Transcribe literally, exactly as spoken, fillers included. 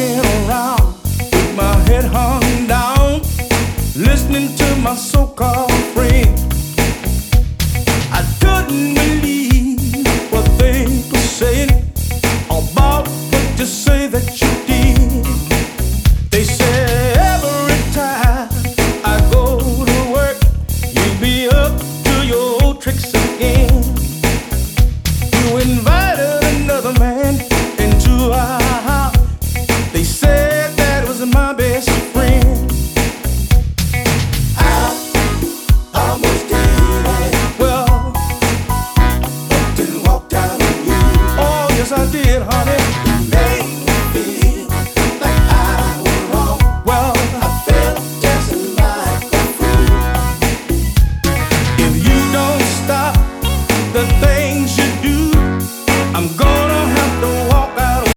walking around with my head hung down, listening to my so-called friends. I couldn't believe what they were saying about what you say that you did. They said every time I go to work, you'll be up to your old tricks again. You invited another man into our house. They said that was my best friend. I almost did it. Well, I didn't walk down on you. Oh, yes, I did, honey.